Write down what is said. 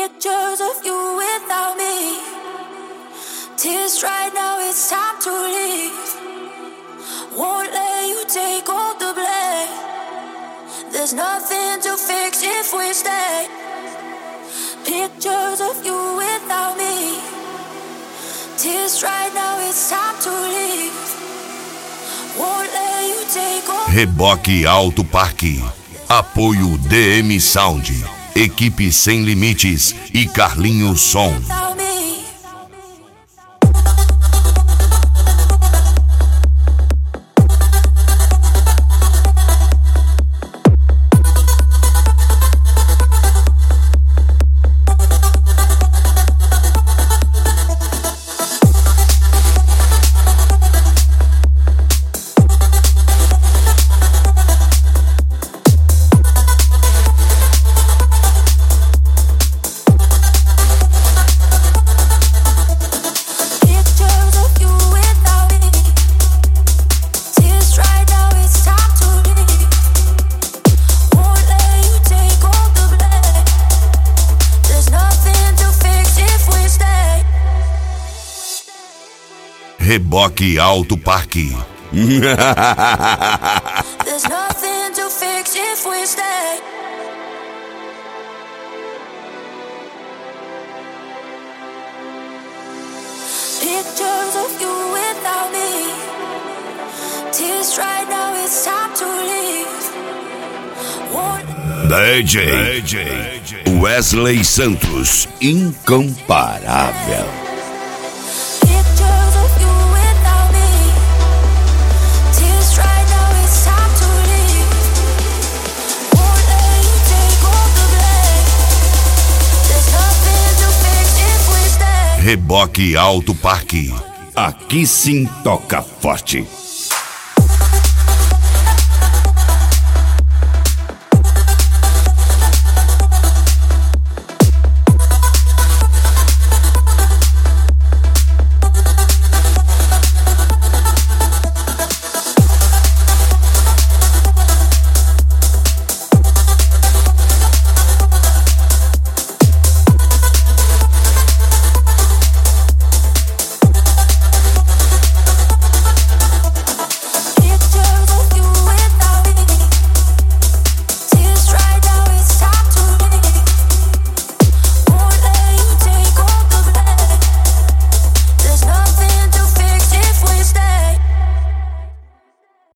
Pictures of you without me. Tears right now, it's time to leave. Won't let you take all the blame. There's nothing to fix if we stay. Pictures of you without me. Tears right now, it's time to leave. Won't let you take all. Reboque Alto Parque. Apoio DM Sound. Equipe Sem Limites e Carlinho Som. Reboque Alto Parque. There's nothing to fix if we stay. Pictures of you without me. Tears right now, it's time to leave. DJ Wesley Santos, incomparável. Reboque Alto Parque. Aqui sim toca forte.